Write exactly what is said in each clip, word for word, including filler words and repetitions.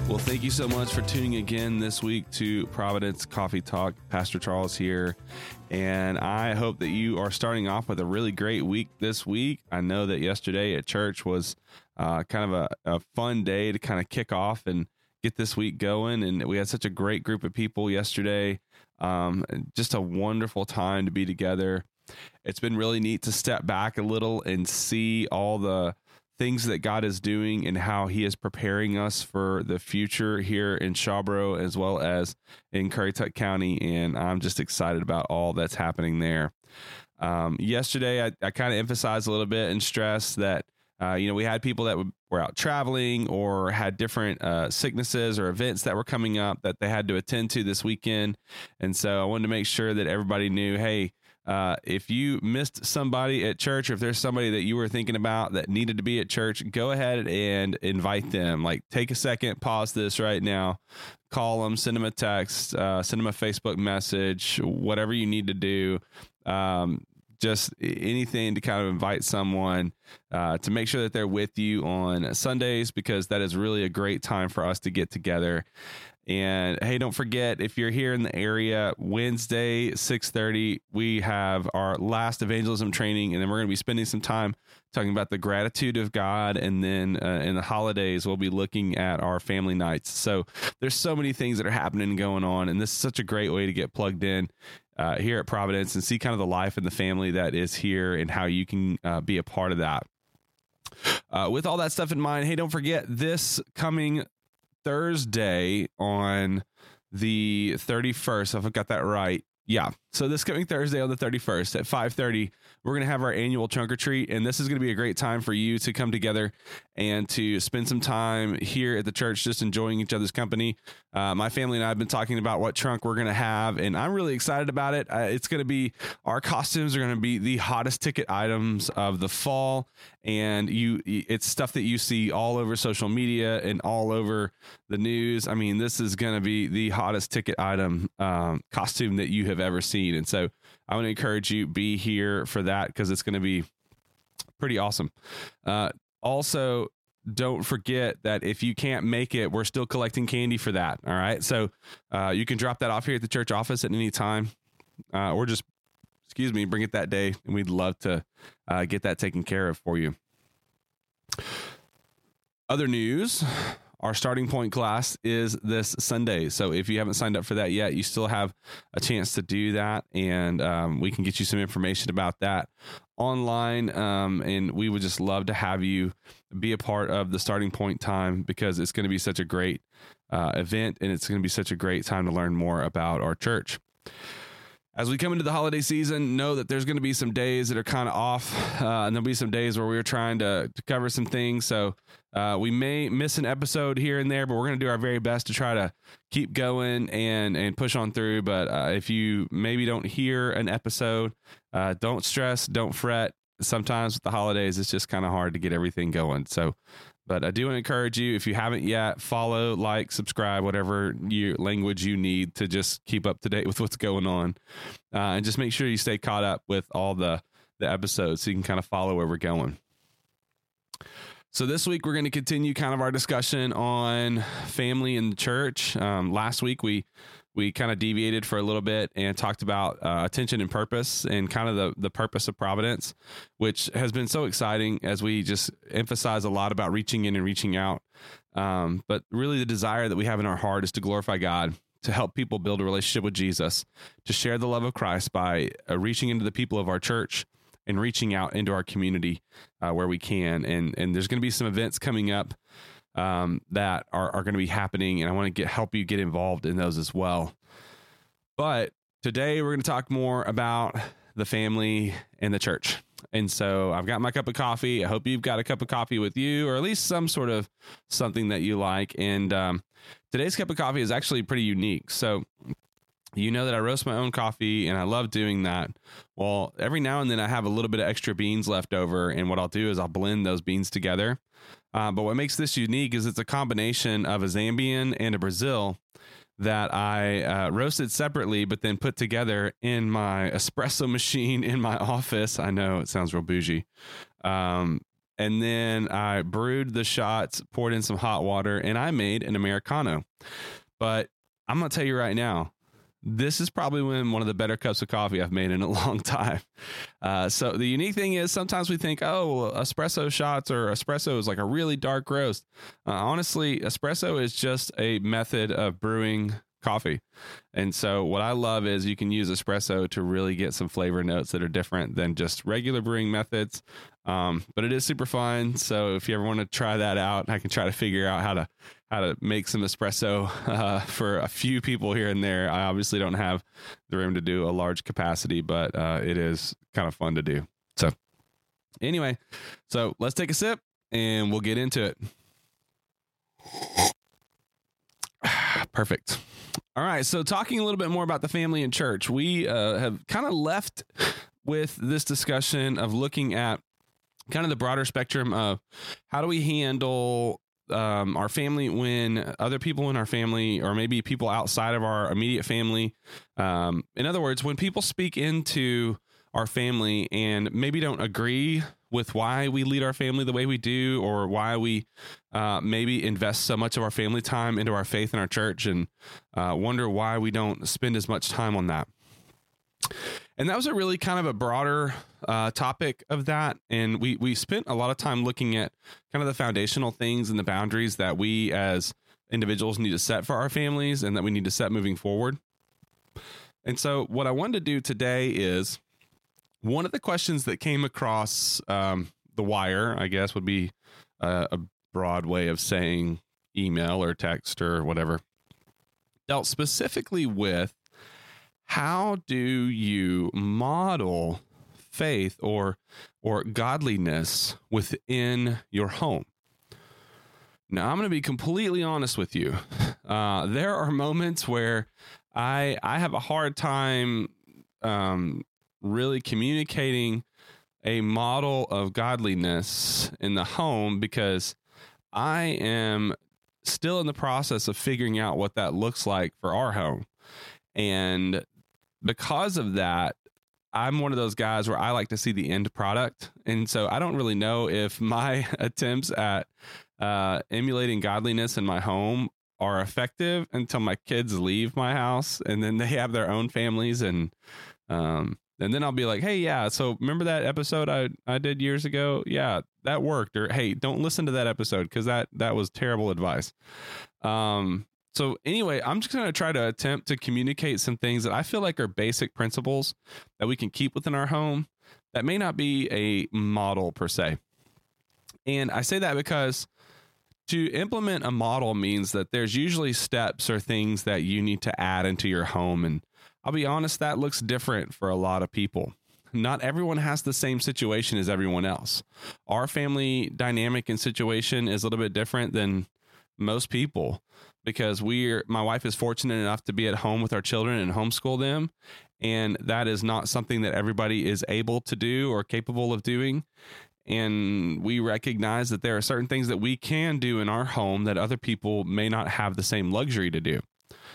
Well, thank you so much for tuning again this week to Providence Coffee Talk. Pastor Charles here, and I hope that you are starting off with a really great week this week. I know that yesterday at church was uh, kind of a, a fun day to kind of kick off and get this week going, and we had such a great group of people yesterday. Um, just a wonderful time to be together. It's been really neat to step back a little and see all the things that God is doing and how he is preparing us for the future here in Shawboro as well as in Currituck County. And I'm just excited about all that's happening there. Um, yesterday, I, I kind of emphasized a little bit and stressed that, uh, you know, we had people that w- were out traveling or had different uh, sicknesses or events that were coming up that they had to attend to this weekend. And so I wanted to make sure that everybody knew, hey, Uh, if you missed somebody at church, or if there's somebody that you were thinking about that needed to be at church, go ahead and invite them. Like, take a second, pause this right now, call them, send them a text, uh, send them a Facebook message, whatever you need to do. Um, just anything to kind of invite someone uh, to make sure that they're with you on Sundays, because that is really a great time for us to get together. And hey, don't forget, if you're here in the area, Wednesday, six thirty, we have our last evangelism training, and then we're going to be spending some time talking about the gratitude of God. And then uh, in the holidays, we'll be looking at our family nights. So there's so many things that are happening and going on, and this is such a great way to get plugged in uh, here at Providence and see kind of the life and the family that is here and how you can uh, be a part of that. Uh, with all that stuff in mind, hey, don't forget, this coming Thursday on the thirty-first, if I've got that right. Yeah. So this coming Thursday on the thirty-first at five thirty, we're going to have our annual trunk or treat. And this is going to be a great time for you to come together and to spend some time here at the church, just enjoying each other's company. Uh, my family and I have been talking about what trunk we're going to have, and I'm really excited about it. Uh, it's going to be, our costumes are going to be the hottest ticket items of the fall. And you, it's stuff that you see all over social media and all over the news. I mean, this is going to be the hottest ticket item um, costume that you have ever seen. And so I want to encourage you, be here for that, because it's going to be pretty awesome. Uh, also, don't forget that if you can't make it, we're still collecting candy for that. All right. So uh, you can drop that off here at the church office at any time, uh, or just, excuse me, bring it that day. And we'd love to uh, get that taken care of for you. Other news. Our starting point class is this Sunday. So if you haven't signed up for that yet, you still have a chance to do that. And um, we can get you some information about that online. Um, and we would just love to have you be a part of the starting point time, because it's going to be such a great uh, event, and it's going to be such a great time to learn more about our church. As we come into the holiday season, know that there's going to be some days that are kind of off, uh, and there'll be some days where we're trying to, to cover some things. So uh, we may miss an episode here and there, but we're going to do our very best to try to keep going and, and push on through. But uh, if you maybe don't hear an episode, uh, don't stress, don't fret. Sometimes with the holidays, it's just kind of hard to get everything going. So, but I do want to encourage you, if you haven't yet, follow, like, subscribe, whatever you, language you need to just keep up to date with what's going on. Uh, and just make sure you stay caught up with all the, the episodes so you can kind of follow where we're going. So this week, we're going to continue kind of our discussion on family and church. Um, last week, we we kind of deviated for a little bit and talked about uh, attention and purpose, and kind of the, the purpose of Providence, which has been so exciting as we just emphasize a lot about reaching in and reaching out. Um, but really the desire that we have in our heart is to glorify God, to help people build a relationship with Jesus, to share the love of Christ by uh, reaching into the people of our church and reaching out into our community uh, where we can. And, and there's going to be some events coming up um, that are, are going to be happening, and I want to get help you get involved in those as well. But today we're going to talk more about the family and the church. And so I've got my cup of coffee. I hope you've got a cup of coffee with you, or at least some sort of something that you like. And um, today's cup of coffee is actually pretty unique. So you know that I roast my own coffee, and I love doing that. Well, every now and then I have a little bit of extra beans left over, and what I'll do is I'll blend those beans together. Uh, but what makes this unique is it's a combination of a Zambian and a Brazil that I uh, roasted separately, but then put together in my espresso machine in my office. I know it sounds real bougie. Um, and then I brewed the shots, poured in some hot water, and I made an Americano. But I'm going to tell you right now, this is probably one of the better cups of coffee I've made in a long time. Uh, so the unique thing is sometimes we think, oh, espresso shots or espresso is like a really dark roast. Uh, honestly, espresso is just a method of brewing coffee. And so what I love is you can use espresso to really get some flavor notes that are different than just regular brewing methods. Um, but it is super fun. So if you ever want to try that out, I can try to figure out how to how to make some espresso uh, for a few people here and there. I obviously don't have the room to do a large capacity, but uh, it is kind of fun to do. So anyway, so let's take a sip and we'll get into it. Perfect. All right. So talking a little bit more about the family and church, we uh, have kind of left with this discussion of looking at kind of the broader spectrum of how do we handle um, our family when other people in our family, or maybe people outside of our immediate family. Um, in other words, when people speak into our family and maybe don't agree with why we lead our family the way we do, or why we uh, maybe invest so much of our family time into our faith in our church, and uh, wonder why we don't spend as much time on that. And that was a really kind of a broader uh, topic of that. And we, we spent a lot of time looking at kind of the foundational things and the boundaries that we as individuals need to set for our families and that we need to set moving forward. And so what I wanted to do today is, one of the questions that came across um, the wire, I guess would be uh, a broad way of saying email or text or whatever, dealt specifically with how do you model faith or or godliness within your home? Now, I'm going to be completely honest with you. Uh, there are moments where I I have a hard time um, really communicating a model of godliness in the home, because I am still in the process of figuring out what that looks like for our home. And because of that, I'm one of those guys where I like to see the end product. And so I don't really know if my attempts at uh, emulating godliness in my home are effective until my kids leave my house and then they have their own families. And, um, and then I'll be like, hey, yeah, so remember that episode I, I did years ago? Yeah, that worked. Or, hey, don't listen to that episode because that, that was terrible advice. Um, So anyway, I'm just going to try to attempt to communicate some things that I feel like are basic principles that we can keep within our home that may not be a model per se. And I say that because to implement a model means that there's usually steps or things that you need to add into your home. And I'll be honest, that looks different for a lot of people. Not everyone has the same situation as everyone else. Our family dynamic and situation is a little bit different than most people, because we're, my wife is fortunate enough to be at home with our children and homeschool them. And that is not something that everybody is able to do or capable of doing. And we recognize that there are certain things that we can do in our home that other people may not have the same luxury to do.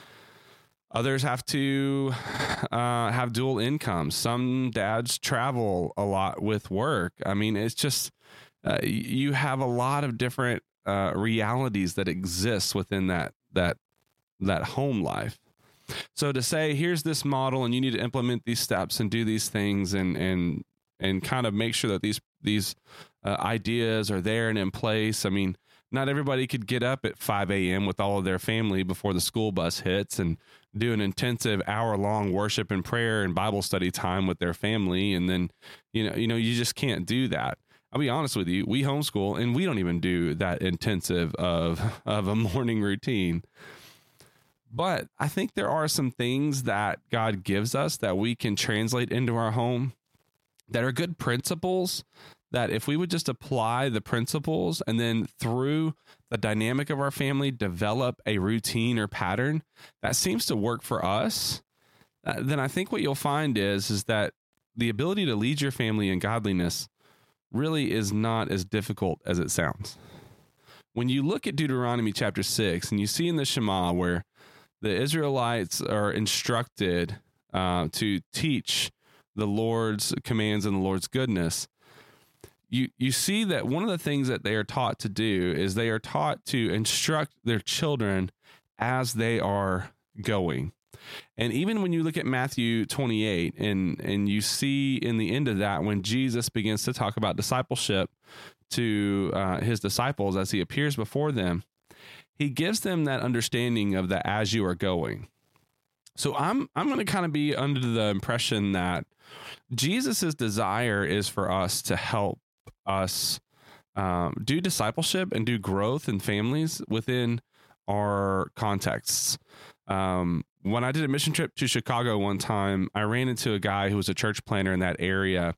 Others have to uh, have dual incomes. Some dads travel a lot with work. I mean, it's just, uh, you have a lot of different Uh, realities that exist within that that that home life. So to say, here's this model and you need to implement these steps and do these things and and and kind of make sure that these these uh, ideas are there and in place. I mean, not everybody could get up at five a.m. with all of their family before the school bus hits and do an intensive hour long worship and prayer and Bible study time with their family. And then, you know, you know, you just can't do that. I'll be honest with you. We homeschool and we don't even do that intensive of, of a morning routine. But I think there are some things that God gives us that we can translate into our home that are good principles, that if we would just apply the principles and then through the dynamic of our family, develop a routine or pattern that seems to work for us, uh, then I think what you'll find is, is that the ability to lead your family in godliness really is not as difficult as it sounds. When you look at Deuteronomy chapter six and you see in the Shema where the Israelites are instructed uh, to teach the Lord's commands and the Lord's goodness, you, you see that one of the things that they are taught to do is they are taught to instruct their children as they are going. And even when you look at Matthew twenty-eight and, and you see in the end of that, when Jesus begins to talk about discipleship to uh, his disciples as he appears before them, he gives them that understanding of the as you are going. So I'm I'm going to kind of be under the impression that Jesus's desire is for us to help us um, do discipleship and do growth in families within our contexts. Um, when I did a mission trip to Chicago one time, I ran into a guy who was a church planner in that area,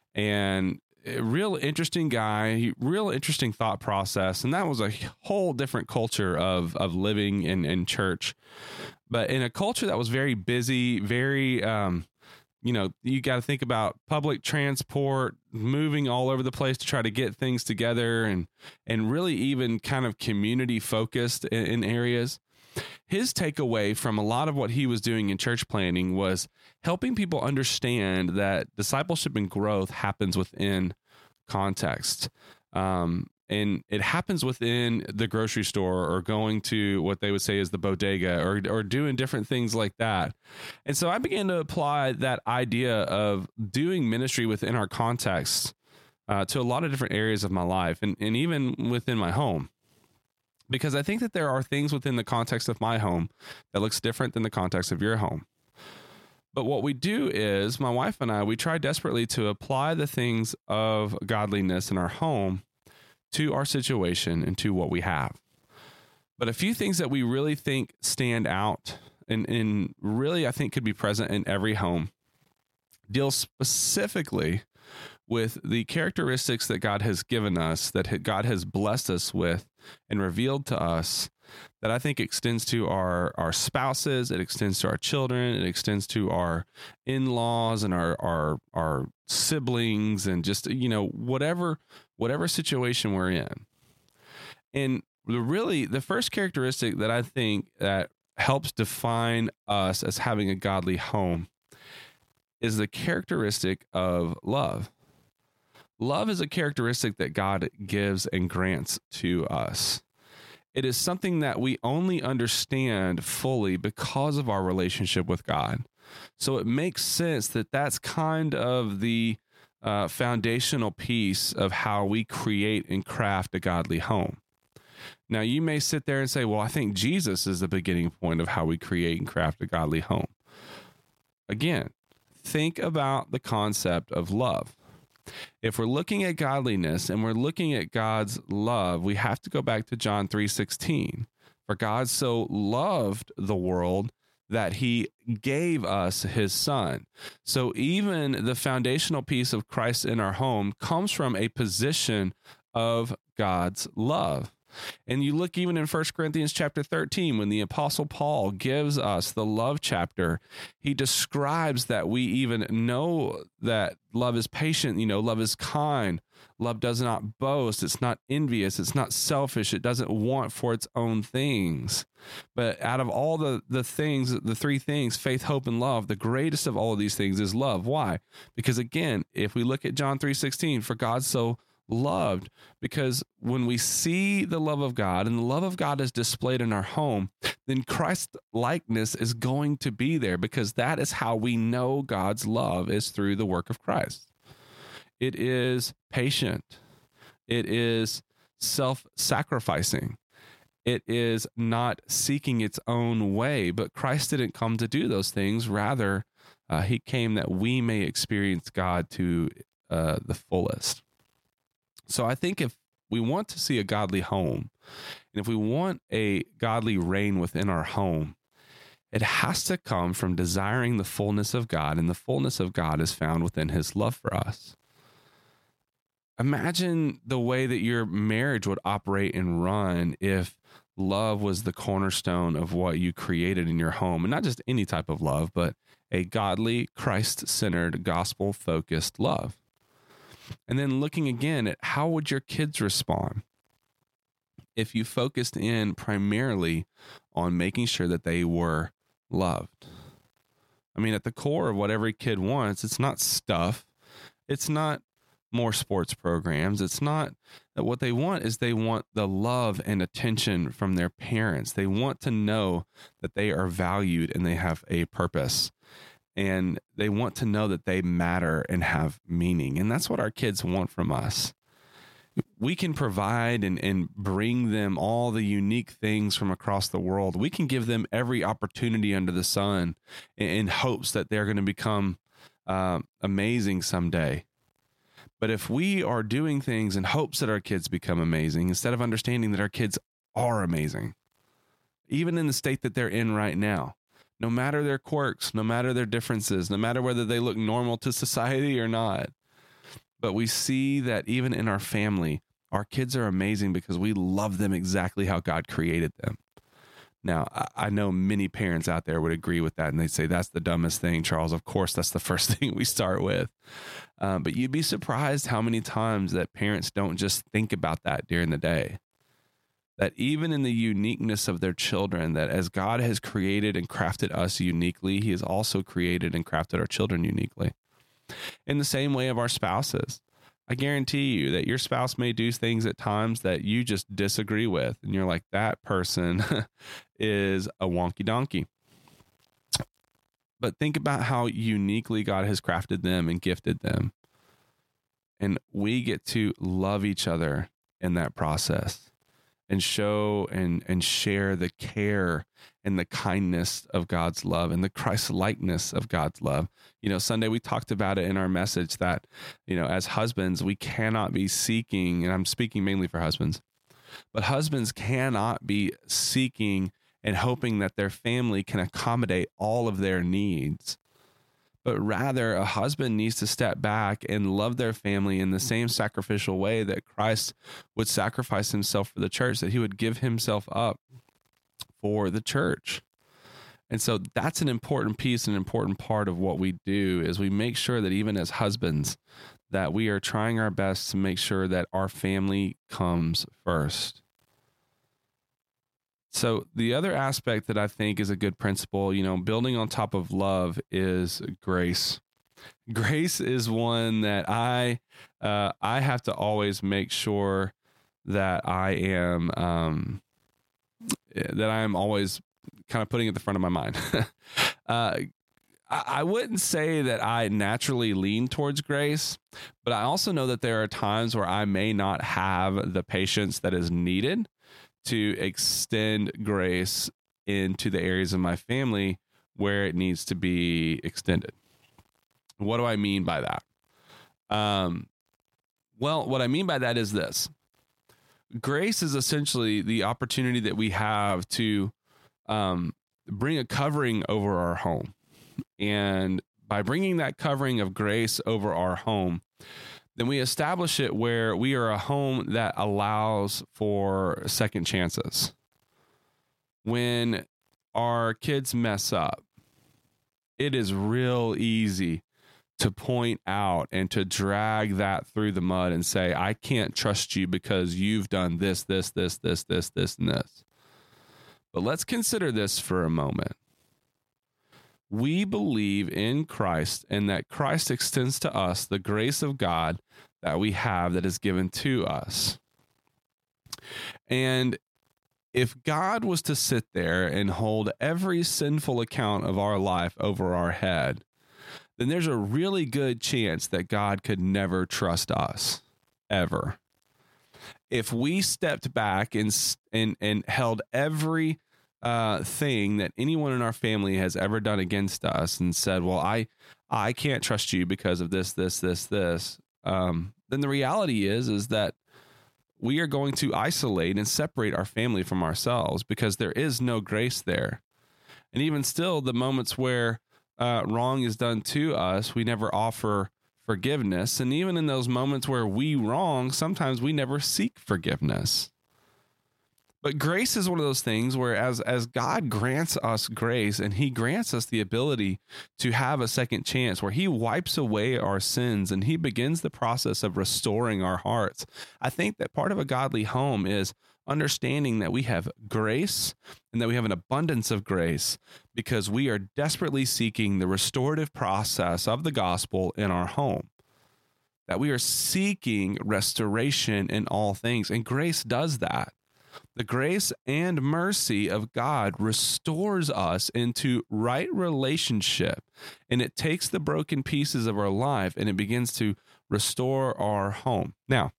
and a real interesting guy, real interesting thought process. And that was a whole different culture of, of living in, in church, but in a culture that was very busy, very, um, you know, you got to think about public transport, moving all over the place to try to get things together, and, and really even kind of community focused in, in areas. His takeaway from a lot of what he was doing in church planning was helping people understand that discipleship and growth happens within context. Um, and it happens within the grocery store, or going to what they would say is the bodega, or, or doing different things like that. And so I began to apply that idea of doing ministry within our context uh, to a lot of different areas of my life, and, and even within my home. Because I think that there are things within the context of my home that looks different than the context of your home. But what we do is, my wife and I, we try desperately to apply the things of godliness in our home to our situation and to what we have. But a few things that we really think stand out, and, and really I think could be present in every home, deal specifically with the characteristics that God has given us, that God has blessed us with and revealed to us, that I think extends to our, our spouses, it extends to our children, it extends to our in-laws and our, our, our siblings, and just, you know, whatever, whatever situation we're in. And the really, the first characteristic that I think that helps define us as having a godly home is the characteristic of love. Love is a characteristic that God gives and grants to us. It is something that we only understand fully because of our relationship with God. So it makes sense that that's kind of the uh, foundational piece of how we create and craft a godly home. Now, you may sit there and say, well, I think Jesus is the beginning point of how we create and craft a godly home. Again, think about the concept of love. If we're looking at godliness and we're looking at God's love, we have to go back to John three sixteen. For God so loved the world that he gave us his son. So even the foundational piece of Christ in our home comes from a position of God's love. And you look even in First Corinthians chapter thirteen, when the Apostle Paul gives us the love chapter, he describes that we even know that love is patient, you know, love is kind, love does not boast, it's not envious, it's not selfish, it doesn't want for its own things. But out of all the, the things, the three things, faith, hope, and love, the greatest of all of these things is love. Why? Because again, if we look at John three sixteen, for God so loved, because when we see the love of God and the love of God is displayed in our home, then Christ's likeness is going to be there, because that is how we know God's love is through the work of Christ. It is patient. It is self-sacrificing. It is not seeking its own way, but Christ didn't come to do those things. Rather, uh, he came that we may experience God to uh, the fullest. So I think if we want to see a godly home, and if we want a godly reign within our home, it has to come from desiring the fullness of God, and the fullness of God is found within his love for us. Imagine the way that your marriage would operate and run if love was the cornerstone of what you created in your home, and not just any type of love, but a godly, Christ-centered, gospel-focused love. And then looking again at how would your kids respond if you focused in primarily on making sure that they were loved. I mean, at the core of what every kid wants, it's not stuff. It's not more sports programs. It's not that what they want is they want the love and attention from their parents. They want to know that they are valued and they have a purpose. And they want to know that they matter and have meaning. And that's what our kids want from us. We can provide and, and bring them all the unique things from across the world. We can give them every opportunity under the sun in, in hopes that they're going to become uh, amazing someday. But if we are doing things in hopes that our kids become amazing, instead of understanding that our kids are amazing, even in the state that they're in right now, no matter their quirks, no matter their differences, no matter whether they look normal to society or not, but we see that even in our family, our kids are amazing because we love them exactly how God created them. Now, I know many parents out there would agree with that, and they say, that's the dumbest thing, Charles. Of course, that's the first thing we start with. Um, but you'd be surprised how many times that parents don't just think about that during the day. That even in the uniqueness of their children, that as God has created and crafted us uniquely, he has also created and crafted our children uniquely. In the same way of our spouses. I guarantee you that your spouse may do things at times that you just disagree with. And you're like, that person is a wonky donkey. But think about how uniquely God has crafted them and gifted them. And we get to love each other in that process and show and, and share the care and the kindness of God's love and the Christ-likeness of God's love. You know, Sunday we talked about it in our message that, you know, as husbands, we cannot be seeking, and I'm speaking mainly for husbands, but husbands cannot be seeking and hoping that their family can accommodate all of their needs. But rather, a husband needs to step back and love their family in the same sacrificial way that Christ would sacrifice himself for the church, that he would give himself up for the church. And so that's an important piece, an important part of what we do is we make sure that even as husbands, that we are trying our best to make sure that our family comes first. So the other aspect that I think is a good principle, you know, building on top of love is grace. Grace is one that I uh, I have to always make sure that I am um, that I am always kind of putting at the front of my mind. uh, I, I wouldn't say that I naturally lean towards grace, but I also know that there are times where I may not have the patience that is needed to extend grace into the areas of my family where it needs to be extended. What do I mean by that? Um, well, what I mean by that is this. Grace is essentially the opportunity that we have to um, bring a covering over our home. And by bringing that covering of grace over our home, then we establish it where we are a home that allows for second chances. When our kids mess up, it is real easy to point out and to drag that through the mud and say, I can't trust you because you've done this, this, this, this, this, this, and this. But let's consider this for a moment. We believe in Christ and that Christ extends to us the grace of God that we have that is given to us. And if God was to sit there and hold every sinful account of our life over our head, then there's a really good chance that God could never trust us, ever. If we stepped back and and, and held every uh, thing that anyone in our family has ever done against us and said, well, I I can't trust you because of this, this, this, this, um, then the reality is, is that we are going to isolate and separate our family from ourselves because there is no grace there. And even still, the moments where uh, wrong is done to us, we never offer forgiveness. And even in those moments where we wrong, sometimes we never seek forgiveness. But grace is one of those things where as, as God grants us grace and he grants us the ability to have a second chance, where he wipes away our sins and he begins the process of restoring our hearts. I think that part of a godly home is understanding that we have grace and that we have an abundance of grace because we are desperately seeking the restorative process of the gospel in our home. that we are seeking restoration in all things. And grace does that. The grace and mercy of God restores us into right relationship, and it takes the broken pieces of our life and it begins to restore our home. Now,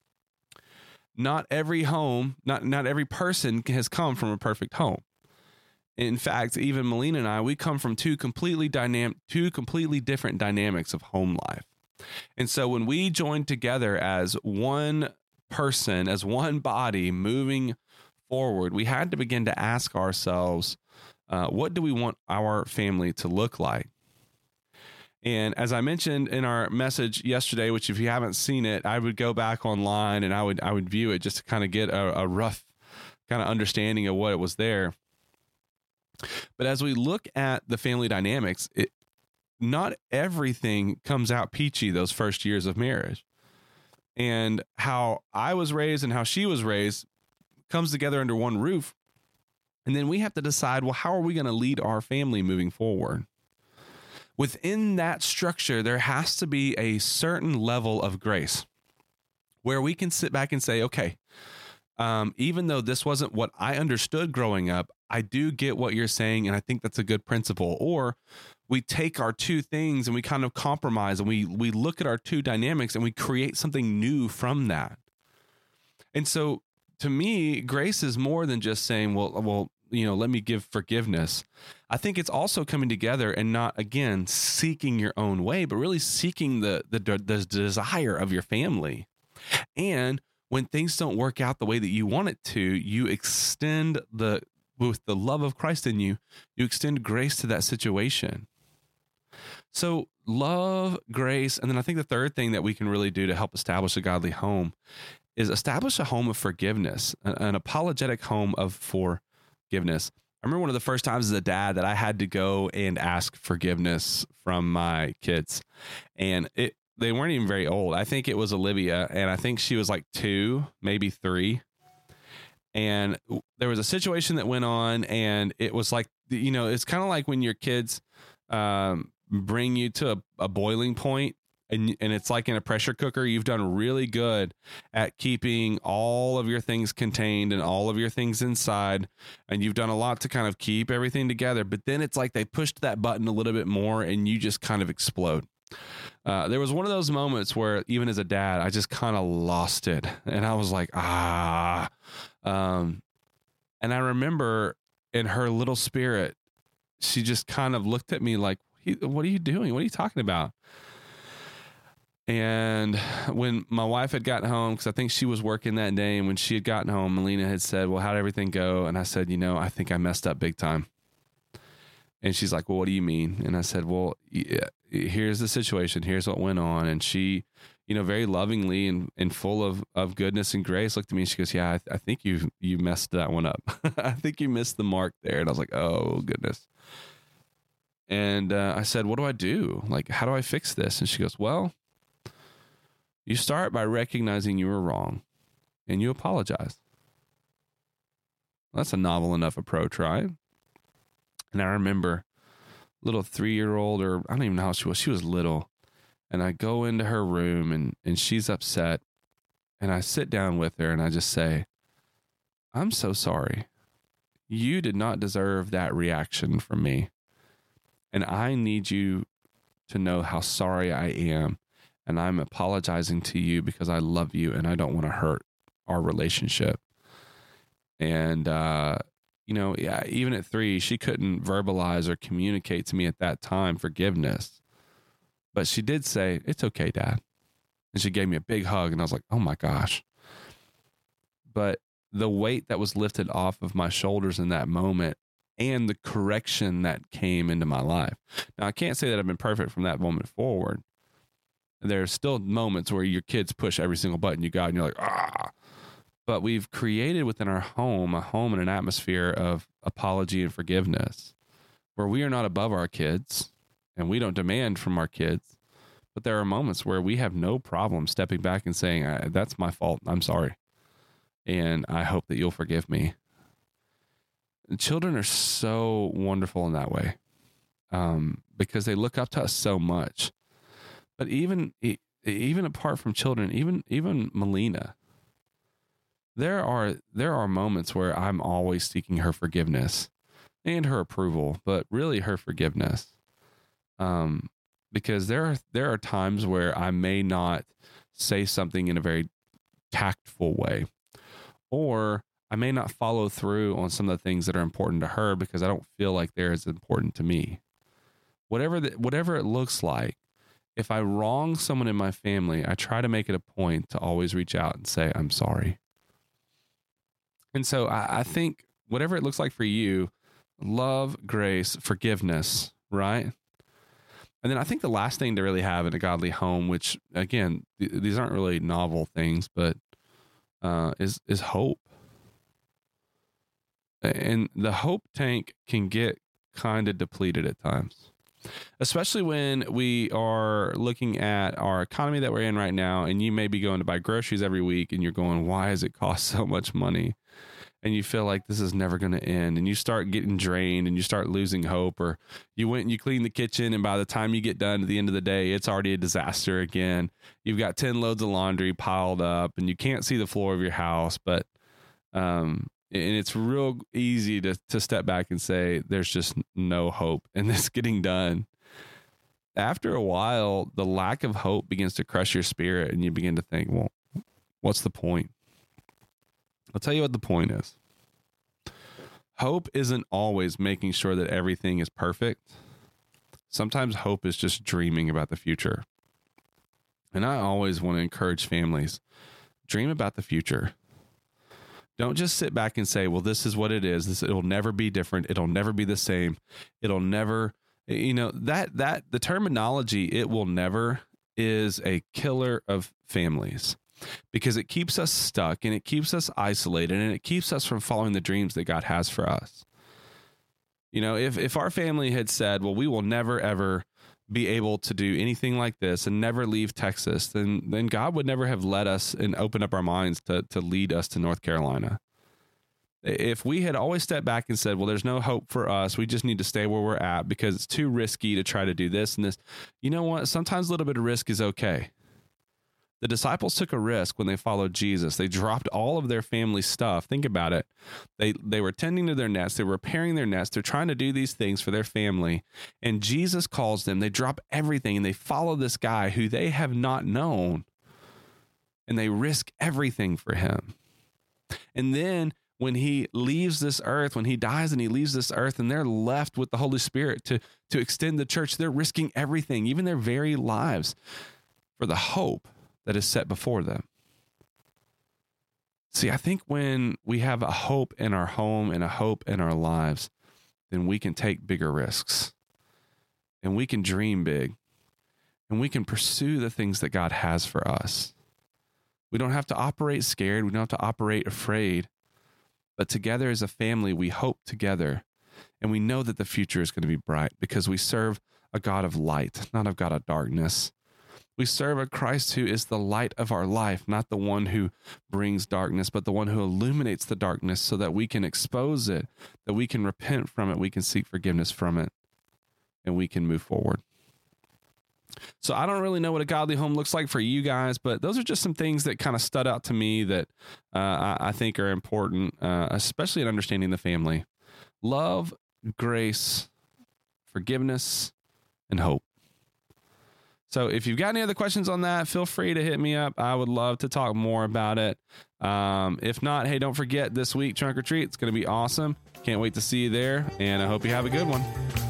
not every home, not, not every person has come from a perfect home. In fact, even Melina and I, we come from two completely dynamic, two completely different dynamics of home life. And so when we join together as one person, as one body moving forward, we had to begin to ask ourselves, uh, what do we want our family to look like? And as I mentioned in our message yesterday, which if you haven't seen it, I would go back online and I would I would view it just to kind of get a, a rough kind of understanding of what it was there. But as we look at the family dynamics, it, not everything comes out peachy those first years of marriage. And how I was raised and how she was raised comes together under one roof. And then we have to decide, well, how are we going to lead our family moving forward? Within that structure, there has to be a certain level of grace where we can sit back and say, okay, um, even though this wasn't what I understood growing up, I do get what you're saying, and I think that's a good principle. Or we take our two things and we kind of compromise, and we we look at our two dynamics and we create something new from that. And so to me, grace is more than just saying, well, well, you know, let me give forgiveness. I think it's also coming together and not, again, seeking your own way, but really seeking the the, the desire of your family. And when things don't work out the way that you want it to, you extend the, with the love of Christ in you, you extend grace to that situation. So love, grace, and then I think the third thing that we can really do to help establish a godly home is establish a home of forgiveness, an apologetic home of forgiveness. I remember one of the first times as a dad that I had to go and ask forgiveness from my kids, and it they weren't even very old. I think it was Olivia, and I think she was like two, maybe three. And there was a situation that went on, and it was like, you know, it's kind of like when your kids um, bring you to a, a boiling point, and and it's like in a pressure cooker. You've done really good at keeping all of your things contained and all of your things inside, and you've done a lot to kind of keep everything together. But then it's like they pushed that button a little bit more, and you just kind of explode. Uh, there was one of those moments where even as a dad, I just kind of lost it, and I was like, ah. Um, and I remember in her little spirit, she just kind of looked at me like, what are you doing? What are you talking about? And when my wife had gotten home, because I think she was working that day, and when she had gotten home, Melina had said, well, how'd everything go? And I said, you know, I think I messed up big time. And she's like, well, what do you mean? And I said, well, yeah, here's the situation. Here's what went on. And she, you know, very lovingly and, and full of, of goodness and grace looked at me and she goes, yeah, I, I think you you messed that one up. I think you missed the mark there. And I was like, oh, goodness. And uh, I said, what do I do? Like, how do I fix this? And she goes, well, you start by recognizing you were wrong and you apologize. Well, that's a novel enough approach, right? And I remember little three-year-old, or I don't even know how she was. She was little. And I go into her room and, and she's upset. And I sit down with her and I just say, I'm so sorry. You did not deserve that reaction from me. And I need you to know how sorry I am. And I'm apologizing to you because I love you and I don't want to hurt our relationship. And, uh, you know, yeah, even at three, she couldn't verbalize or communicate to me at that time forgiveness. But she did say, it's okay, Dad. And she gave me a big hug, and I was like, oh my gosh. But the weight that was lifted off of my shoulders in that moment and the correction that came into my life. Now, I can't say that I've been perfect from that moment forward. There are still moments where your kids push every single button you got, and you're like, ah. But we've created within our home a home and an atmosphere of apology and forgiveness where we are not above our kids and we don't demand from our kids. But there are moments where we have no problem stepping back and saying, that's my fault. I'm sorry. And I hope that you'll forgive me. And children are so wonderful in that way um, because they look up to us so much. But even even apart from children, even even Melina, there are there are moments where I'm always seeking her forgiveness and her approval, but really her forgiveness. Um, because there are there are times where I may not say something in a very tactful way, or I may not follow through on some of the things that are important to her because I don't feel like they're as important to me. Whatever the, whatever it looks like, if I wrong someone in my family, I try to make it a point to always reach out and say, I'm sorry. And so I, I think whatever it looks like for you, love, grace, forgiveness, right? And then I think the last thing to really have in a godly home, which again, th- these aren't really novel things, but uh, is is hope. And the hope tank can get kind of depleted at times, especially when we are looking at our economy that we're in right now. And you may be going to buy groceries every week and you're going, why does it cost so much money? And you feel like this is never going to end, and you start getting drained and you start losing hope, or you went and you cleaned the kitchen, and by the time you get done at the end of the day, it's already a disaster again. You've got ten loads of laundry piled up and you can't see the floor of your house, but, um, and it's real easy to, to step back and say, there's just no hope in this getting done. After a while, the lack of hope begins to crush your spirit, and you begin to think, well, what's the point? I'll tell you what the point is. Hope isn't always making sure that everything is perfect. Sometimes hope is just dreaming about the future. And I always want to encourage families, dream about the future. Don't just sit back and say, well, this is what it is. This, it'll never be different. It'll never be the same. It'll never, you know, that, that the terminology, it will never, is a killer of families. Because it keeps us stuck, and it keeps us isolated, and it keeps us from following the dreams that God has for us. You know, if, if our family had said, well, we will never, ever be able to do anything like this and never leave Texas, then, then God would never have led us and opened up our minds to, to lead us to North Carolina. If we had always stepped back and said, well, there's no hope for us, we just need to stay where we're at because it's too risky to try to do this and this. You know what? Sometimes a little bit of risk is okay. The disciples took a risk when they followed Jesus. They dropped all of their family stuff. Think about it. They they were tending to their nets. They were repairing their nets. They're trying to do these things for their family. And Jesus calls them. They drop everything and they follow this guy who they have not known. And they risk everything for him. And then when he leaves this earth, when he dies and he leaves this earth and they're left with the Holy Spirit to, to extend the church, they're risking everything, even their very lives, for the hope that is set before them. See, I think when we have a hope in our home and a hope in our lives, then we can take bigger risks and we can dream big and we can pursue the things that God has for us. We don't have to operate scared. We don't have to operate afraid, but together as a family, we hope together, and we know that the future is going to be bright because we serve a God of light, not a God of darkness. We serve a Christ who is the light of our life, not the one who brings darkness, but the one who illuminates the darkness so that we can expose it, that we can repent from it, we can seek forgiveness from it, and we can move forward. So I don't really know what a godly home looks like for you guys, but those are just some things that kind of stood out to me that uh, I, I think are important, uh, especially in understanding the family. Love, grace, forgiveness, and hope. So if you've got any other questions on that, feel free to hit me up. I would love to talk more about it. Um, if not, hey, don't forget this week, Trunk or Treat. It's going to be awesome. Can't wait to see you there, and I hope you have a good one.